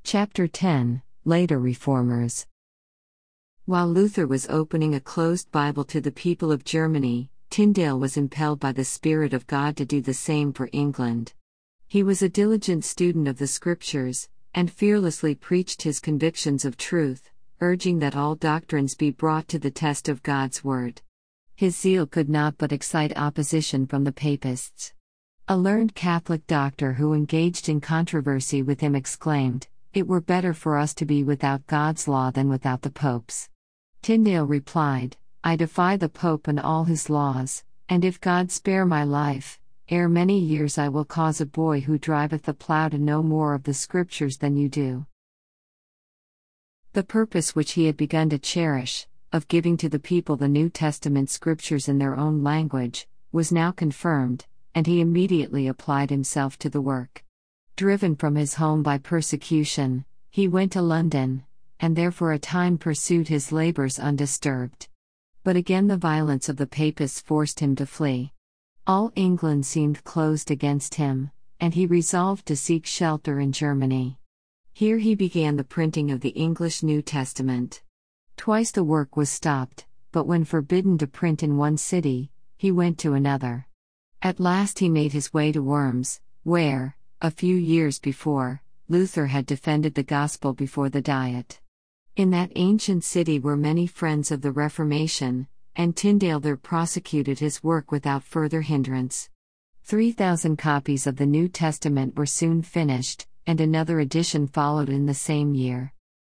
Chapter 10 Later Reformers. While Luther was opening a closed Bible to the people of Germany, Tyndale was impelled by the Spirit of God to do the same for England. He was a diligent student of the Scriptures, and fearlessly preached his convictions of truth, urging that all doctrines be brought to the test of God's Word. His zeal could not but excite opposition from the Papists. A learned Catholic doctor who engaged in controversy with him exclaimed, "It were better for us to be without God's law than without the Pope's." Tyndale replied, "I defy the Pope and all his laws, and if God spare my life, ere many years I will cause a boy who driveth the plough to know more of the Scriptures than you do." The purpose which he had begun to cherish, of giving to the people the New Testament Scriptures in their own language, was now confirmed, and he immediately applied himself to the work. Driven from his home by persecution, he went to London, and there for a time pursued his labors undisturbed. But again the violence of the Papists forced him to flee. All England seemed closed against him, and he resolved to seek shelter in Germany. Here he began the printing of the English New Testament. Twice the work was stopped, but when forbidden to print in one city, he went to another. At last he made his way to Worms, where, a few years before, Luther had defended the gospel before the Diet. In that ancient city were many friends of the Reformation, and Tyndale there prosecuted his work without further hindrance. 3,000 copies of the New Testament were soon finished, and another edition followed in the same year.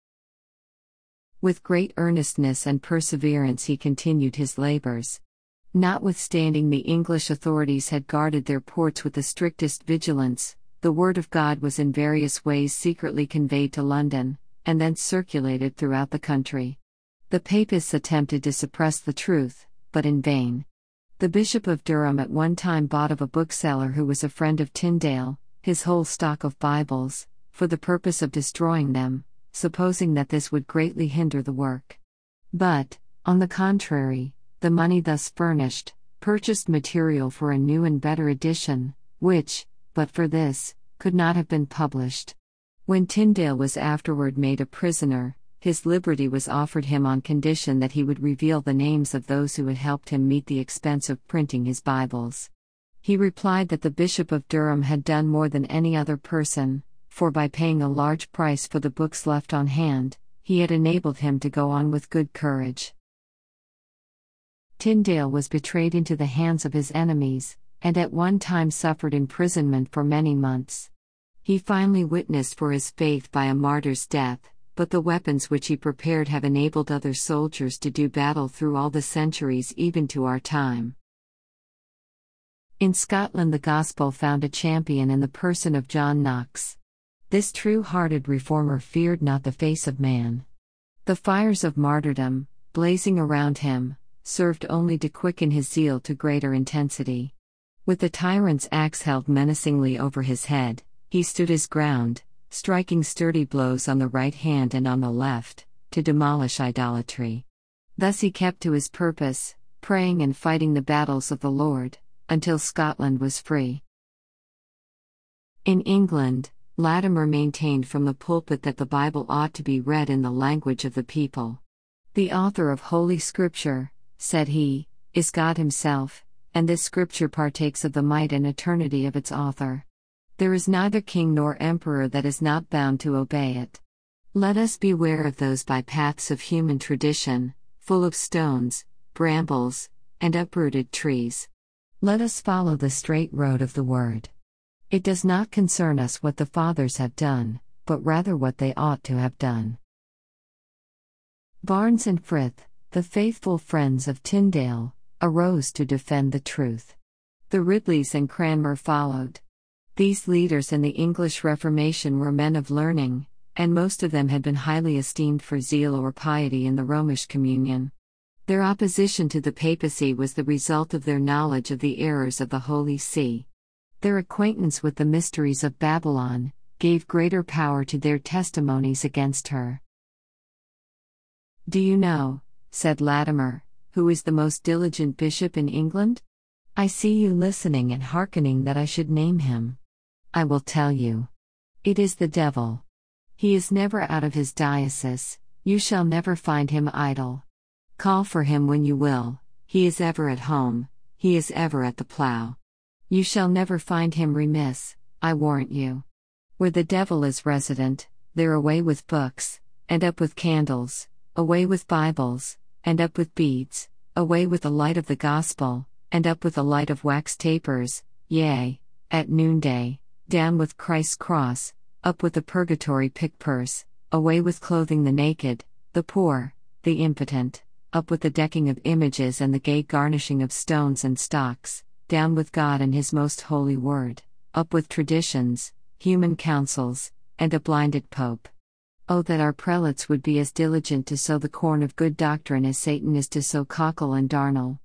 With great earnestness and perseverance he continued his labors. Notwithstanding the English authorities had guarded their ports with the strictest vigilance, the Word of God was in various ways secretly conveyed to London, and thence circulated throughout the country. The Papists attempted to suppress the truth, but in vain. The Bishop of Durham at one time bought of a bookseller who was a friend of Tyndale, his whole stock of Bibles, for the purpose of destroying them, supposing that this would greatly hinder the work. But, on the contrary, the money thus furnished, purchased material for a new and better edition, which, but for this, could not have been published. When Tyndale was afterward made a prisoner, his liberty was offered him on condition that he would reveal the names of those who had helped him meet the expense of printing his Bibles. He replied that the Bishop of Durham had done more than any other person, for by paying a large price for the books left on hand, he had enabled him to go on with good courage. Tyndale was betrayed into the hands of his enemies, and at one time suffered imprisonment for many months. He finally witnessed for his faith by a martyr's death, but the weapons which he prepared have enabled other soldiers to do battle through all the centuries even to our time. In Scotland the gospel found a champion in the person of John Knox. This true-hearted reformer feared not the face of man. The fires of martyrdom, blazing around him, served only to quicken his zeal to greater intensity. With the tyrant's axe held menacingly over his head, he stood his ground, striking sturdy blows on the right hand and on the left, to demolish idolatry. Thus he kept to his purpose, praying and fighting the battles of the Lord, until Scotland was free. In England, Latimer maintained from the pulpit that the Bible ought to be read in the language of the people. "The author of Holy Scripture," said he, "is God Himself, and this Scripture partakes of the might and eternity of its author. There is neither king nor emperor that is not bound to obey it. Let us beware of those by-paths of human tradition, full of stones, brambles, and uprooted trees. Let us follow the straight road of the Word. It does not concern us what the fathers have done, but rather what they ought to have done." Barnes and Frith, the faithful friends of Tyndale, arose to defend the truth. The Ridleys and Cranmer followed. These leaders in the English Reformation were men of learning, and most of them had been highly esteemed for zeal or piety in the Romish communion. Their opposition to the papacy was the result of their knowledge of the errors of the Holy See. Their acquaintance with the mysteries of Babylon gave greater power to their testimonies against her. "Do you know," said Latimer, "who is the most diligent bishop in England? I see you listening and hearkening that I should name him. I will tell you. It is the devil. He is never out of his diocese, you shall never find him idle. Call for him when you will, he is ever at home, he is ever at the plough. You shall never find him remiss, I warrant you. Where the devil is resident, there away with books, and up with candles, away with Bibles, and up with beads, away with the light of the gospel, and up with the light of wax tapers, yea, at noonday, down with Christ's cross, up with the purgatory pick purse, away with clothing the naked, the poor, the impotent, up with the decking of images and the gay garnishing of stones and stocks, down with God and his most holy word, up with traditions, human counsels, and a blinded pope. Oh, that our prelates would be as diligent to sow the corn of good doctrine as Satan is to sow cockle and darnel.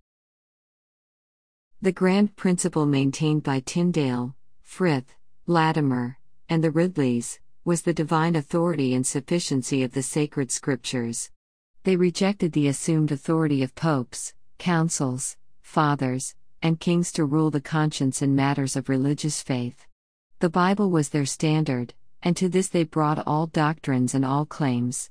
The grand principle maintained by Tyndale, Frith, Latimer, and the Ridleys, was the divine authority and sufficiency of the sacred scriptures. They rejected the assumed authority of popes, councils, fathers, and kings to rule the conscience in matters of religious faith. The Bible was their standard, and to this they brought all doctrines and all claims.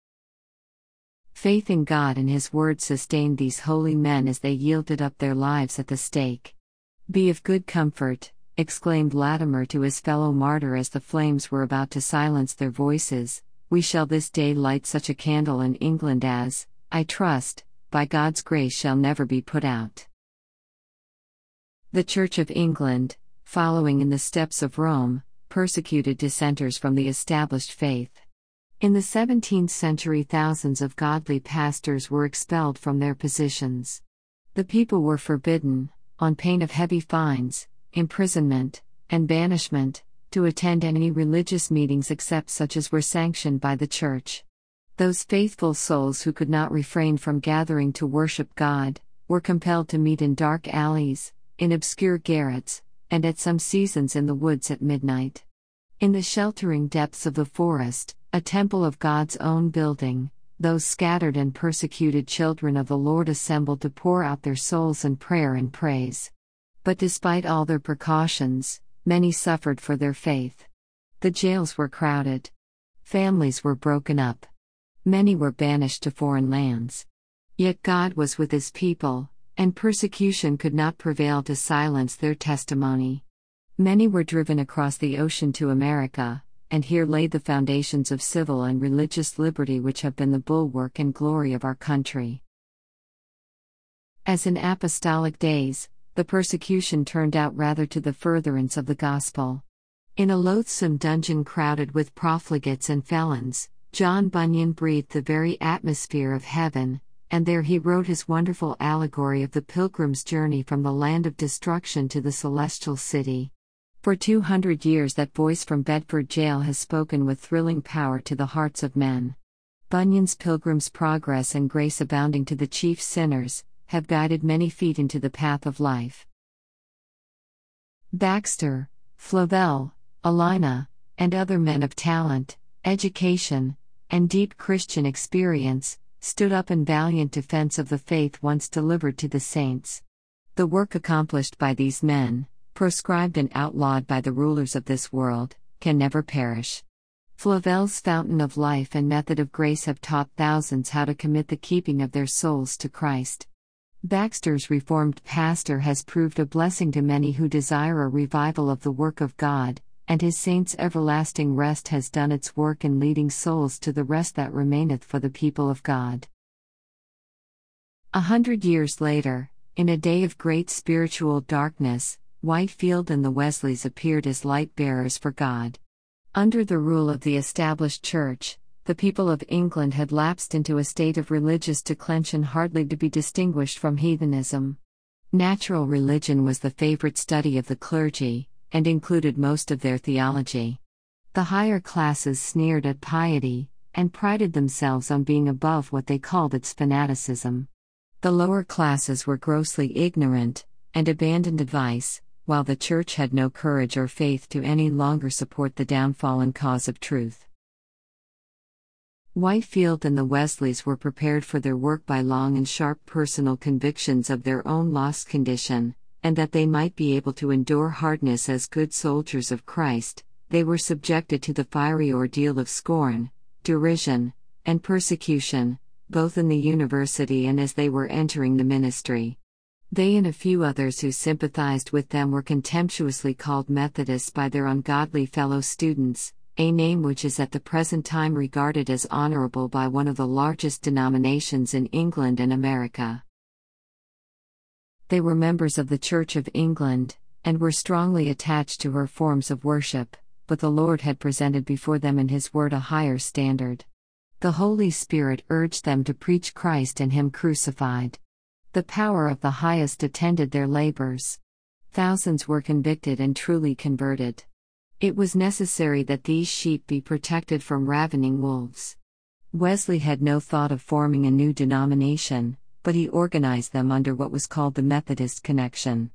Faith in God and His Word sustained these holy men as they yielded up their lives at the stake. "Be of good comfort," exclaimed Latimer to his fellow martyr as the flames were about to silence their voices, "we shall this day light such a candle in England as, I trust, by God's grace shall never be put out." The Church of England, following in the steps of Rome, persecuted dissenters from the established faith. In the 17th century, thousands of godly pastors were expelled from their positions. The people were forbidden, on pain of heavy fines, imprisonment, and banishment, to attend any religious meetings except such as were sanctioned by the Church. Those faithful souls who could not refrain from gathering to worship God, were compelled to meet in dark alleys, in obscure garrets, and at some seasons in the woods at midnight. In the sheltering depths of the forest, a temple of God's own building, those scattered and persecuted children of the Lord assembled to pour out their souls in prayer and praise. But despite all their precautions, many suffered for their faith. The jails were crowded. Families were broken up. Many were banished to foreign lands. Yet God was with His people, and persecution could not prevail to silence their testimony. Many were driven across the ocean to America, and here laid the foundations of civil and religious liberty which have been the bulwark and glory of our country. As in apostolic days, the persecution turned out rather to the furtherance of the gospel. In a loathsome dungeon crowded with profligates and felons, John Bunyan breathed the very atmosphere of heaven, and there he wrote his wonderful allegory of the pilgrim's journey from the land of destruction to the celestial city. For 200 years that voice from Bedford Jail has spoken with thrilling power to the hearts of men. Bunyan's Pilgrim's Progress and Grace Abounding to the Chief Sinners have guided many feet into the path of life. Baxter, Flavel, Alina, and other men of talent, education, and deep Christian experience, stood up in valiant defense of the faith once delivered to the saints. The work accomplished by these men, proscribed and outlawed by the rulers of this world, can never perish. Flavel's fountain of life and method of grace have taught thousands how to commit the keeping of their souls to Christ. Baxter's Reformed pastor has proved a blessing to many who desire a revival of the work of God, and his saints' everlasting rest has done its work in leading souls to the rest that remaineth for the people of God. 100 years later, in a day of great spiritual darkness, Whitefield and the Wesleys appeared as light-bearers for God. Under the rule of the established Church, the people of England had lapsed into a state of religious declension hardly to be distinguished from heathenism. Natural religion was the favorite study of the clergy, and included most of their theology. The higher classes sneered at piety, and prided themselves on being above what they called its fanaticism. The lower classes were grossly ignorant, and abandoned advice, while the Church had no courage or faith to any longer support the downfallen cause of truth. Whitefield and the Wesleys were prepared for their work by long and sharp personal convictions of their own lost condition, and that they might be able to endure hardness as good soldiers of Christ, They were subjected to the fiery ordeal of scorn, derision, and persecution, both in the university and as they were entering the ministry. They and a few others who sympathized with them were contemptuously called Methodists by their ungodly fellow students, a name which is at the present time regarded as honorable by one of the largest denominations in England and America. They were members of the Church of England, and were strongly attached to her forms of worship, but the Lord had presented before them in His Word a higher standard. The Holy Spirit urged them to preach Christ and Him crucified. The power of the highest attended their labors. Thousands were convicted and truly converted. It was necessary that these sheep be protected from ravening wolves. Wesley had no thought of forming a new denomination, but he organized them under what was called the Methodist Connection.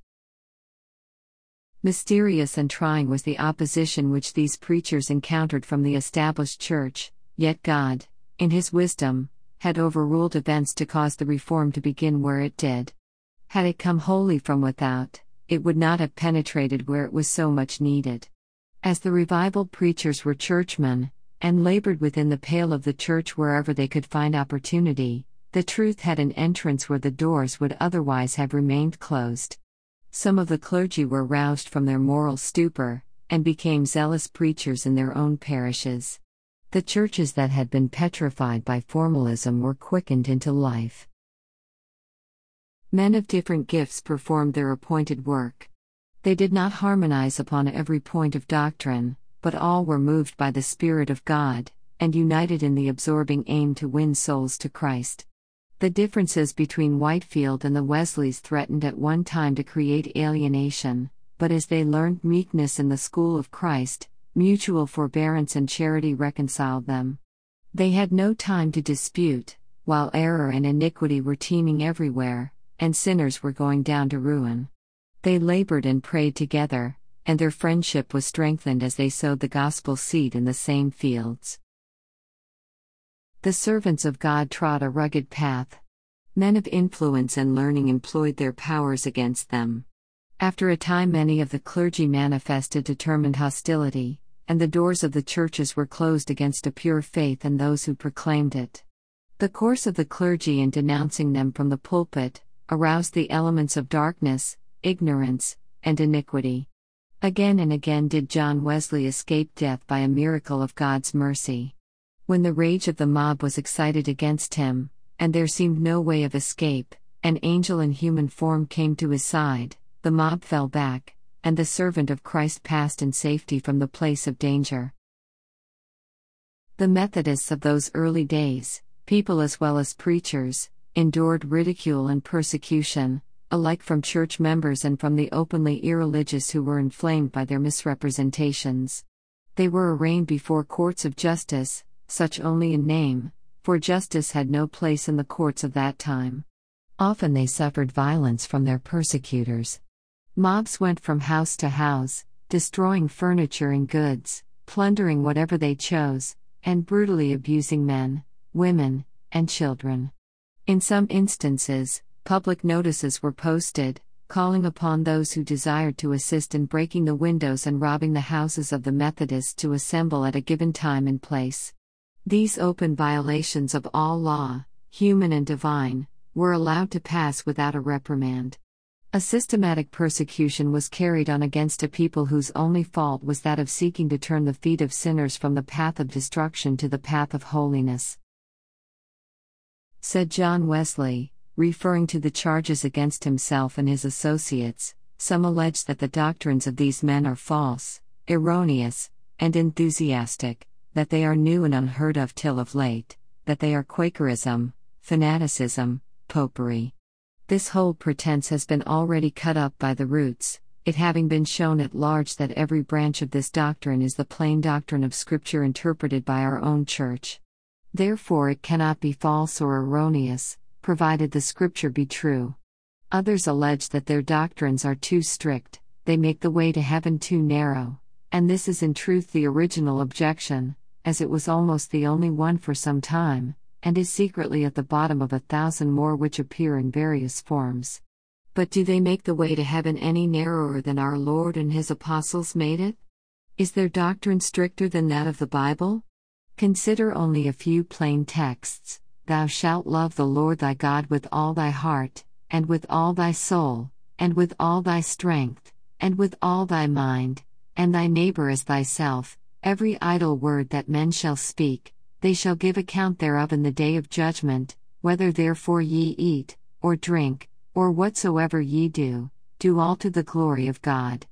Mysterious and trying was the opposition which these preachers encountered from the established church, yet God, in His wisdom, had overruled events to cause the reform to begin where it did. Had it come wholly from without, it would not have penetrated where it was so much needed. As the revival preachers were churchmen, and labored within the pale of the church wherever they could find opportunity, the truth had an entrance where the doors would otherwise have remained closed. Some of the clergy were roused from their moral stupor, and became zealous preachers in their own parishes. The churches that had been petrified by formalism were quickened into life. Men of different gifts performed their appointed work. They did not harmonize upon every point of doctrine, but all were moved by the Spirit of God, and united in the absorbing aim to win souls to Christ. The differences between Whitefield and the Wesleys threatened at one time to create alienation, but as they learned meekness in the school of Christ, mutual forbearance and charity reconciled them. They had no time to dispute, while error and iniquity were teeming everywhere, and sinners were going down to ruin. They labored and prayed together, and their friendship was strengthened as they sowed the gospel seed in the same fields. The servants of God trod a rugged path. Men of influence and learning employed their powers against them. After a time, many of the clergy manifested determined hostility, and the doors of the churches were closed against a pure faith and those who proclaimed it. The course of the clergy in denouncing them from the pulpit aroused the elements of darkness, ignorance, and iniquity. Again and again did John Wesley escape death by a miracle of God's mercy. When the rage of the mob was excited against him, and there seemed no way of escape, an angel in human form came to his side, the mob fell back, and the servant of Christ passed in safety from the place of danger. The Methodists of those early days, people as well as preachers, endured ridicule and persecution, alike from church members and from the openly irreligious who were inflamed by their misrepresentations. They were arraigned before courts of justice, such only in name, for justice had no place in the courts of that time. Often they suffered violence from their persecutors. Mobs went from house to house, destroying furniture and goods, plundering whatever they chose, and brutally abusing men, women, and children. In some instances, public notices were posted, calling upon those who desired to assist in breaking the windows and robbing the houses of the Methodists to assemble at a given time and place. These open violations of all law, human and divine, were allowed to pass without a reprimand. A systematic persecution was carried on against a people whose only fault was that of seeking to turn the feet of sinners from the path of destruction to the path of holiness. Said John Wesley, referring to the charges against himself and his associates, some allege that the doctrines of these men are false, erroneous, and enthusiastic, that they are new and unheard of till of late, that they are Quakerism, fanaticism, popery. This whole pretense has been already cut up by the roots, it having been shown at large that every branch of this doctrine is the plain doctrine of Scripture interpreted by our own Church. Therefore it cannot be false or erroneous, provided the Scripture be true. Others allege that their doctrines are too strict, they make the way to heaven too narrow, and this is in truth the original objection, as it was almost the only one for some time, and is secretly at the bottom of 1,000 more which appear in various forms. But do they make the way to heaven any narrower than our Lord and His apostles made it? Is their doctrine stricter than that of the Bible? Consider only a few plain texts. Thou shalt love the Lord thy God with all thy heart, and with all thy soul, and with all thy strength, and with all thy mind, and thy neighbor as thyself. Every idle word that men shall speak, they shall give account thereof in the day of judgment. Whether therefore ye eat, or drink, or whatsoever ye do, do all to the glory of God.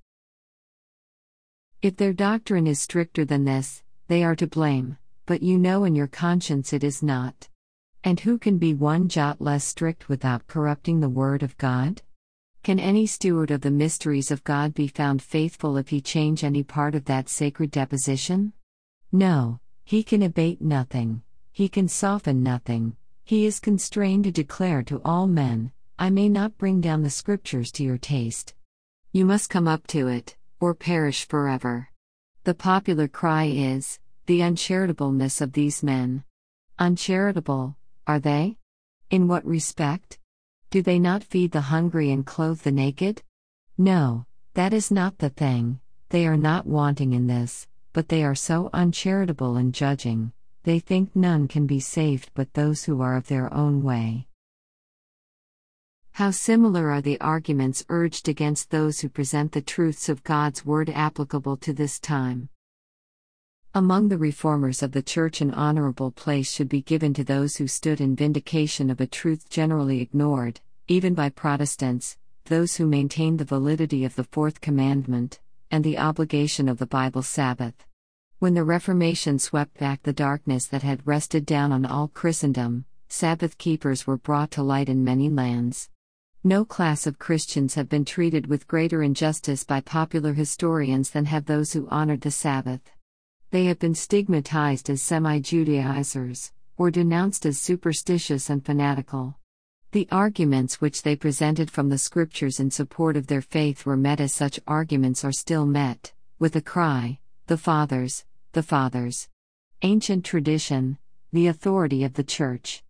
If their doctrine is stricter than this, they are to blame, but you know in your conscience it is not. And who can be one jot less strict without corrupting the word of God? Can any steward of the mysteries of God be found faithful if he change any part of that sacred deposition? No, he can abate nothing, he can soften nothing, he is constrained to declare to all men, I may not bring down the Scriptures to your taste. You must come up to it, or perish forever. The popular cry is, the uncharitableness of these men. Uncharitable, are they? In what respect? Do they not feed the hungry and clothe the naked? No, that is not the thing, they are not wanting in this, but they are so uncharitable in judging, they think none can be saved but those who are of their own way. How similar are the arguments urged against those who present the truths of God's Word applicable to this time. Among the reformers of the Church, an honorable place should be given to those who stood in vindication of a truth generally ignored, even by Protestants, those who maintained the validity of the Fourth Commandment, and the obligation of the Bible Sabbath. When the Reformation swept back the darkness that had rested down on all Christendom, Sabbath keepers were brought to light in many lands. No class of Christians have been treated with greater injustice by popular historians than have those who honored the Sabbath. They have been stigmatized as semi-Judaizers, or denounced as superstitious and fanatical. The arguments which they presented from the Scriptures in support of their faith were met as such arguments are still met, with the cry, the Fathers, the Fathers. Ancient tradition, the authority of the Church.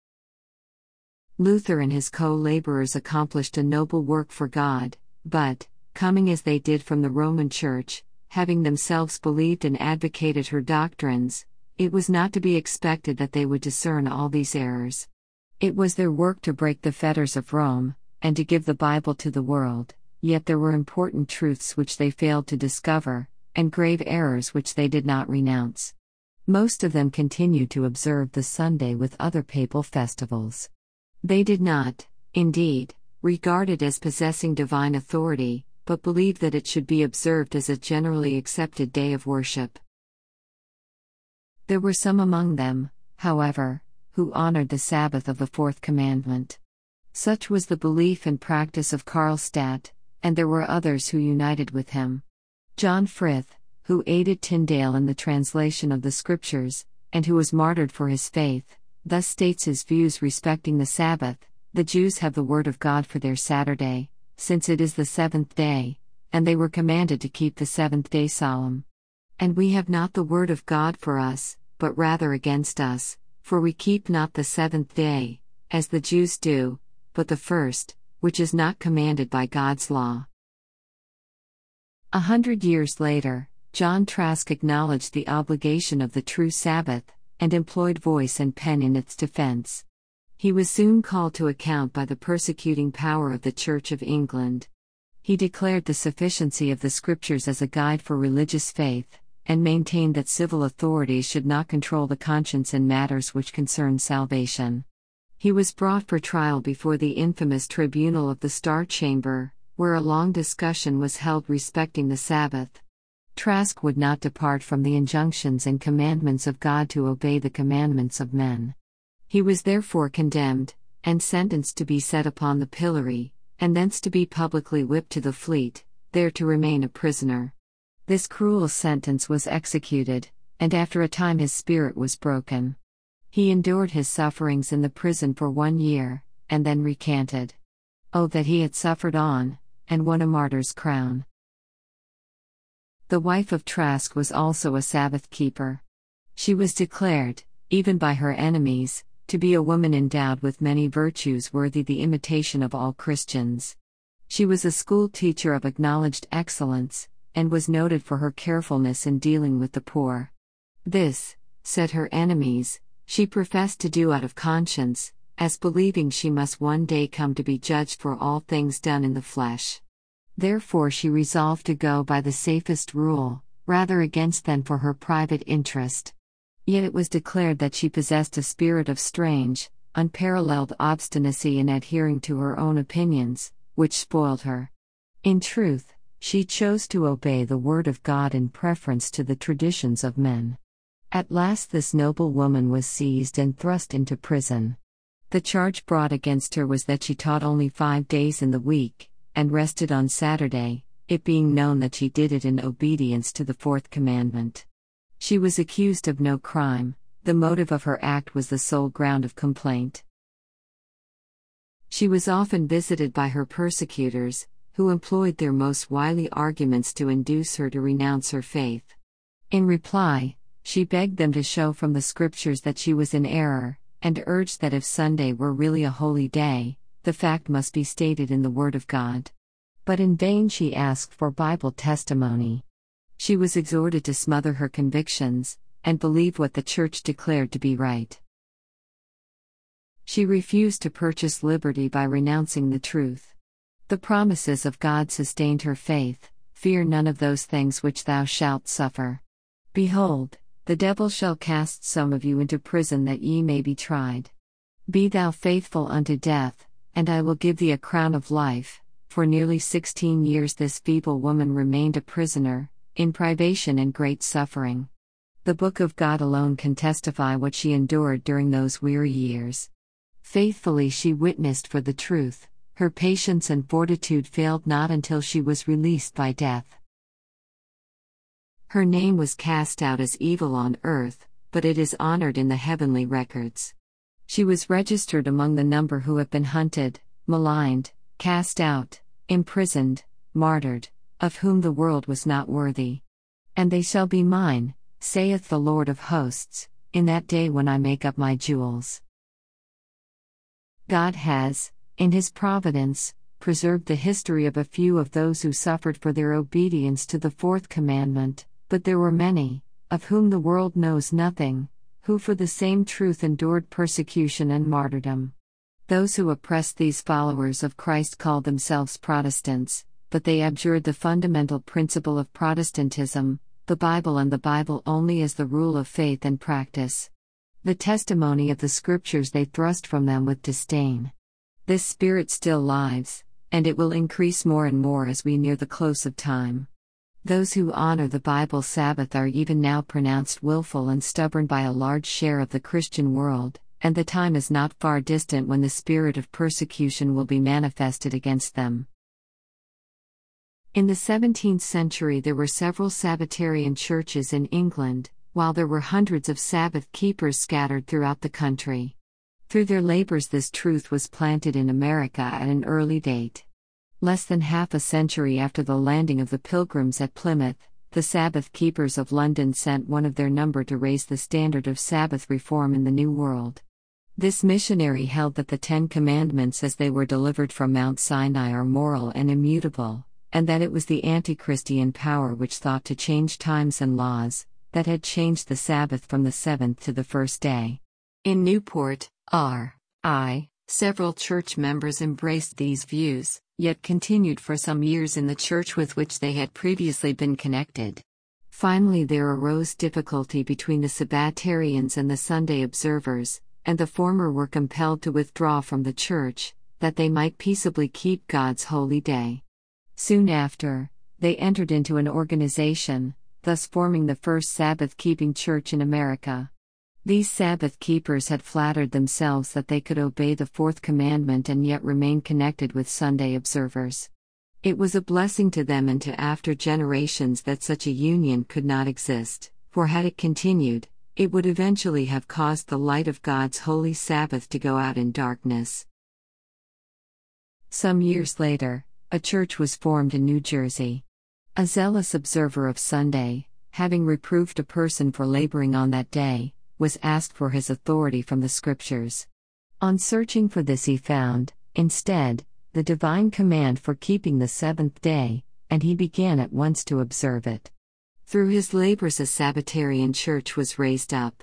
Luther and his co-laborers accomplished a noble work for God, but, coming as they did from the Roman Church, having themselves believed and advocated her doctrines, it was not to be expected that they would discern all these errors. It was their work to break the fetters of Rome, and to give the Bible to the world, yet there were important truths which they failed to discover, and grave errors which they did not renounce. Most of them continued to observe the Sunday with other papal festivals. They did not, indeed, regard it as possessing divine authority, but believed that it should be observed as a generally accepted day of worship. There were some among them, however, who honored the Sabbath of the Fourth Commandment. Such was the belief and practice of Karlstadt, and there were others who united with him. John Frith, who aided Tyndale in the translation of the Scriptures, and who was martyred for his faith, thus states his views respecting the Sabbath: the Jews have the Word of God for their Saturday, since it is the seventh day, and they were commanded to keep the seventh day solemn. And we have not the Word of God for us, but rather against us, for we keep not the seventh day, as the Jews do, but the first, which is not commanded by God's law. 100 years later, John Trask acknowledged the obligation of the true Sabbath, and employed voice and pen in its defense. He was soon called to account by the persecuting power of the Church of England. He declared the sufficiency of the Scriptures as a guide for religious faith, and maintained that civil authorities should not control the conscience in matters which concern salvation. He was brought for trial before the infamous tribunal of the Star Chamber, where a long discussion was held respecting the Sabbath. Trask would not depart from the injunctions and commandments of God to obey the commandments of men. He was therefore condemned, and sentenced to be set upon the pillory, and thence to be publicly whipped to the Fleet, there to remain a prisoner. This cruel sentence was executed, and after a time his spirit was broken. He endured his sufferings in the prison for 1 year, and then recanted. Oh, that he had suffered on, and won a martyr's crown. The wife of Trask was also a Sabbath keeper. She was declared, even by her enemies, to be a woman endowed with many virtues worthy the imitation of all Christians. She was a school teacher of acknowledged excellence, and was noted for her carefulness in dealing with the poor. This, said her enemies, she professed to do out of conscience, as believing she must one day come to be judged for all things done in the flesh. Therefore she resolved to go by the safest rule, rather against than for her private interest. Yet it was declared that she possessed a spirit of strange, unparalleled obstinacy in adhering to her own opinions, which spoiled her. In truth, she chose to obey the word of God in preference to the traditions of men. At last this noble woman was seized and thrust into prison. The charge brought against her was that she taught only 5 days in the week, and rested on Saturday, it being known that she did it in obedience to the 4th commandment. She was accused of no crime, the motive of her act was the sole ground of complaint. She was often visited by her persecutors, who employed their most wily arguments to induce her to renounce her faith. In reply, she begged them to show from the scriptures that she was in error, and urged that if Sunday were really a holy day, the fact must be stated in the Word of God. But in vain she asked for Bible testimony. She was exhorted to smother her convictions, and believe what the Church declared to be right. She refused to purchase liberty by renouncing the truth. The promises of God sustained her faith. Fear none of those things which thou shalt suffer. Behold, the devil shall cast some of you into prison that ye may be tried. Be thou faithful unto death, and I will give thee a crown of life. For nearly 16 years this feeble woman remained a prisoner, in privation and great suffering. The Book of God alone can testify what she endured during those weary years. Faithfully she witnessed for the truth, her patience and fortitude failed not until she was released by death. Her name was cast out as evil on earth, but it is honored in the heavenly records. She was registered among the number who have been hunted, maligned, cast out, imprisoned, martyred, of whom the world was not worthy. And they shall be mine, saith the Lord of hosts, in that day when I make up my jewels. God has, in His providence, preserved the history of a few of those who suffered for their obedience to the 4th commandment, but there were many, of whom the world knows nothing, who for the same truth endured persecution and martyrdom. Those who oppressed these followers of Christ called themselves Protestants, but they abjured the fundamental principle of Protestantism, the Bible and the Bible only as the rule of faith and practice. The testimony of the Scriptures they thrust from them with disdain. This spirit still lives, and it will increase more and more as we near the close of time. Those who honor the Bible Sabbath are even now pronounced willful and stubborn by a large share of the Christian world, and the time is not far distant when the spirit of persecution will be manifested against them. In the 17th century there were several Sabbatarian churches in England, while there were hundreds of Sabbath keepers scattered throughout the country. Through their labors this truth was planted in America at an early date. Less than half a century after the landing of the Pilgrims at Plymouth, the Sabbath keepers of London sent one of their number to raise the standard of Sabbath reform in the New World. This missionary held that the 10 Commandments as they were delivered from Mount Sinai are moral and immutable, and that it was the anti-Christian power which thought to change times and laws, that had changed the Sabbath from the 7th to the 1st day. In Newport, R.I., several church members embraced these views, yet continued for some years in the church with which they had previously been connected. Finally there arose difficulty between the Sabbatarians and the Sunday observers, and the former were compelled to withdraw from the church, that they might peaceably keep God's holy day. Soon after, they entered into an organization, thus forming the first Sabbath-keeping church in America. These Sabbath keepers had flattered themselves that they could obey the 4th commandment and yet remain connected with Sunday observers. It was a blessing to them and to after generations that such a union could not exist, for had it continued, it would eventually have caused the light of God's holy Sabbath to go out in darkness. Some years later, a church was formed in New Jersey. A zealous observer of Sunday, having reproved a person for laboring on that day, was asked for his authority from the Scriptures. On searching for this he found, instead, the divine command for keeping the 7th day, and he began at once to observe it. Through his labors a Sabbatarian church was raised up.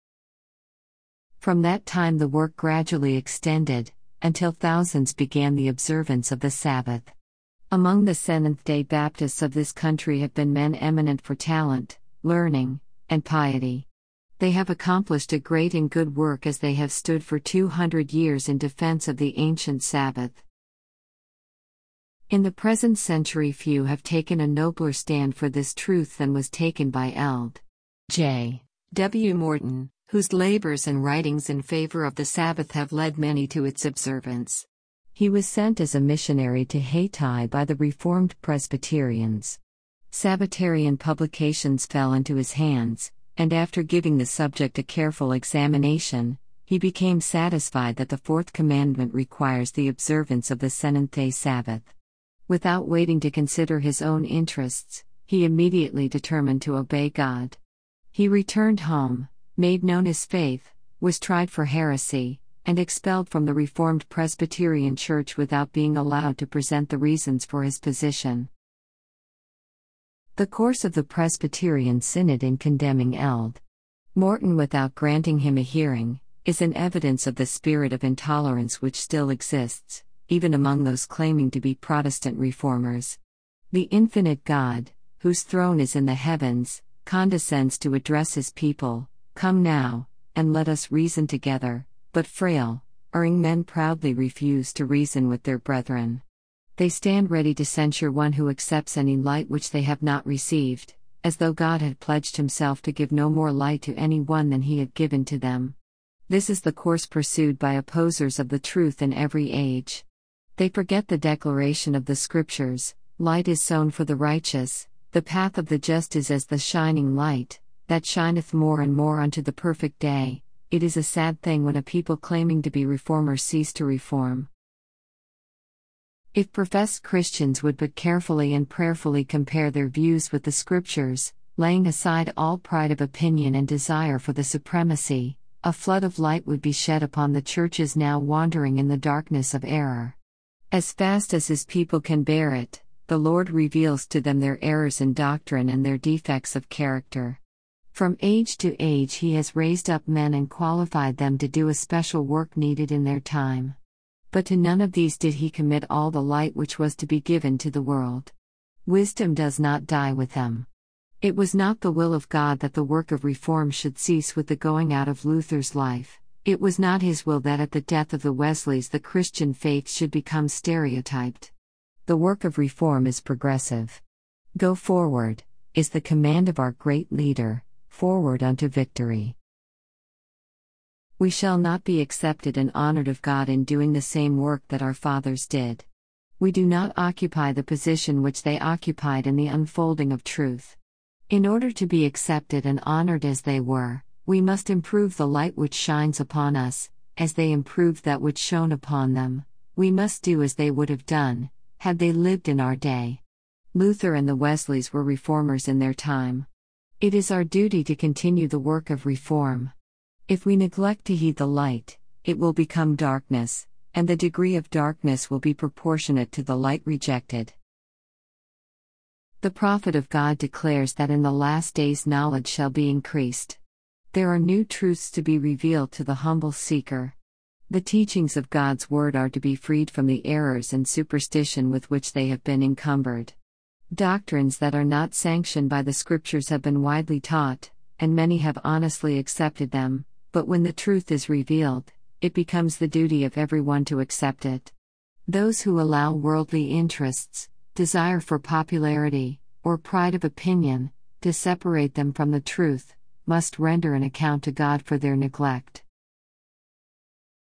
From that time the work gradually extended, until thousands began the observance of the Sabbath. Among the Seventh-day Baptists of this country have been men eminent for talent, learning, and piety. They have accomplished a great and good work as they have stood for 200 years in defense of the ancient Sabbath. In the present century few have taken a nobler stand for this truth than was taken by Eld. J. W. Morton, whose labors and writings in favor of the Sabbath have led many to its observance. He was sent as a missionary to Hayti by the Reformed Presbyterians. Sabbatarian publications fell into his hands, and after giving the subject a careful examination, he became satisfied that the fourth commandment requires the observance of the seventh-day Sabbath. Without waiting to consider his own interests, he immediately determined to obey God. He returned home, made known his faith, was tried for heresy, and expelled from the Reformed Presbyterian Church without being allowed to present the reasons for his position. The course of the Presbyterian Synod in condemning Eld. Morton without granting him a hearing, is an evidence of the spirit of intolerance which still exists, even among those claiming to be Protestant reformers. The infinite God, whose throne is in the heavens, condescends to address his people, "Come now, and let us reason together," but frail, erring men proudly refuse to reason with their brethren. They stand ready to censure one who accepts any light which they have not received, as though God had pledged himself to give no more light to any one than he had given to them. This is the course pursued by opposers of the truth in every age. They forget the declaration of the Scriptures, "Light is sown for the righteous, the path of the just is as the shining light, that shineth more and more unto the perfect day." It is a sad thing when a people claiming to be reformers cease to reform. If professed Christians would but carefully and prayerfully compare their views with the Scriptures, laying aside all pride of opinion and desire for the supremacy, a flood of light would be shed upon the churches now wandering in the darkness of error. As fast as his people can bear it, the Lord reveals to them their errors in doctrine and their defects of character. From age to age he has raised up men and qualified them to do a special work needed in their time. But to none of these did he commit all the light which was to be given to the world. Wisdom does not die with them. It was not the will of God that the work of reform should cease with the going out of Luther's life. It was not his will that at the death of the Wesleys the Christian faith should become stereotyped. The work of reform is progressive. "Go forward," is the command of our great leader, forward unto victory. We shall not be accepted and honored of God in doing the same work that our fathers did. We do not occupy the position which they occupied in the unfolding of truth. In order to be accepted and honored as they were, we must improve the light which shines upon us, as they improved that which shone upon them. We must do as they would have done, had they lived in our day. Luther and the Wesleys were reformers in their time. It is our duty to continue the work of reform. If we neglect to heed the light, it will become darkness, and the degree of darkness will be proportionate to the light rejected. The prophet of God declares that in the last days knowledge shall be increased. There are new truths to be revealed to the humble seeker. The teachings of God's word are to be freed from the errors and superstition with which they have been encumbered. Doctrines that are not sanctioned by the Scriptures have been widely taught, and many have honestly accepted them, but when the truth is revealed, it becomes the duty of everyone to accept it. Those who allow worldly interests, desire for popularity, or pride of opinion, to separate them from the truth, must render an account to God for their neglect.